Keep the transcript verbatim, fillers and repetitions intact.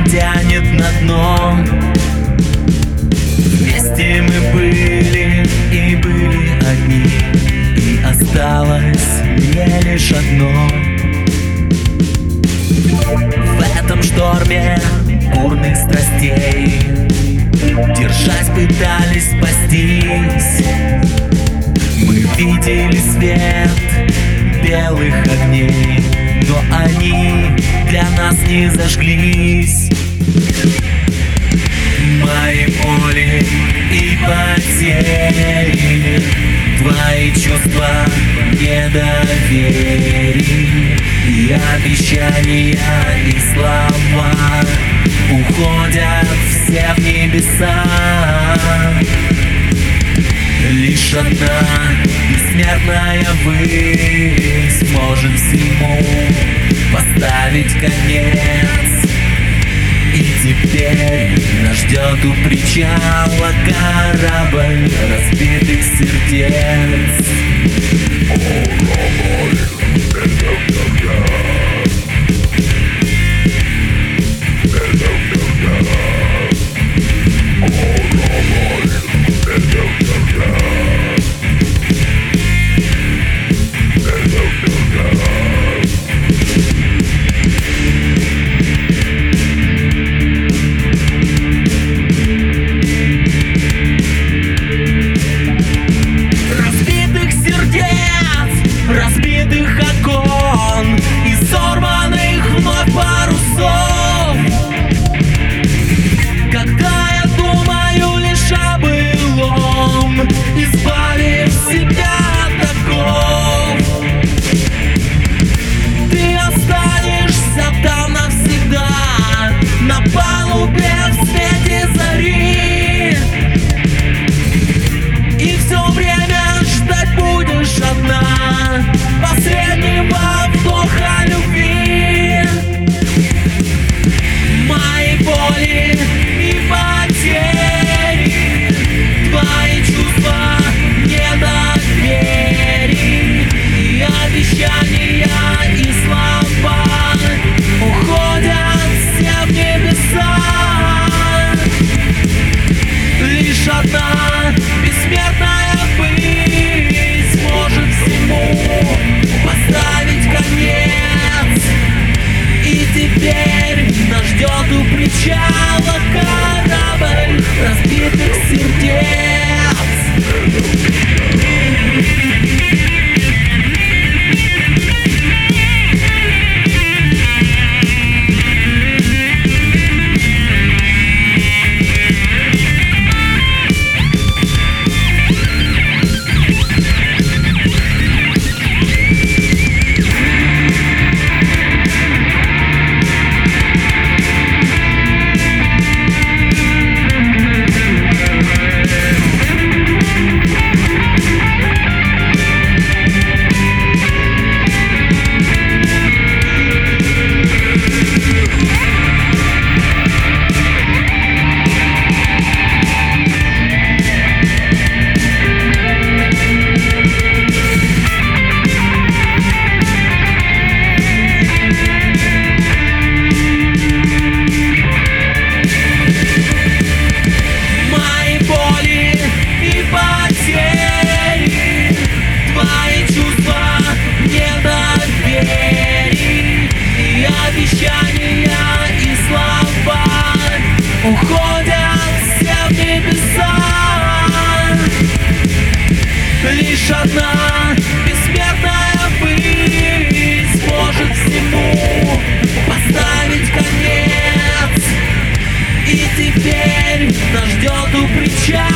тянет на дно. Вместе мы были и были одни, и осталось мне лишь одно. В этом шторме бурных страстей, держась, пытались спастись. Мы видели свет белых огней, но они для нас не зажглись. Мои боли и потери, твои чувства недоверия и обещания, и слова уходят все в небеса. Лишь одна бессмертная высь сможет всему поставить конец. И теперь нас ждет у причала корабль разбитых сердец. Разбитых окон и сорванных вновь парусов. Когда я думаю лишь о былом, избавив себя от оков, ты останешься там навсегда, на палубе в свете зари. И все время ждать будешь одна последнего вдоха любви. Мои боли и потери, твои чувства недоверия и обещания, и слова уходят все в небеса. Лишь одна бессмертная быть сможет всему поставить конец. И теперь нас ждет у причала корабль разбитых сердец. Уходят все в небеса. Лишь одна бессмертная быть сможет всему поставить конец. И теперь нас ждет у причала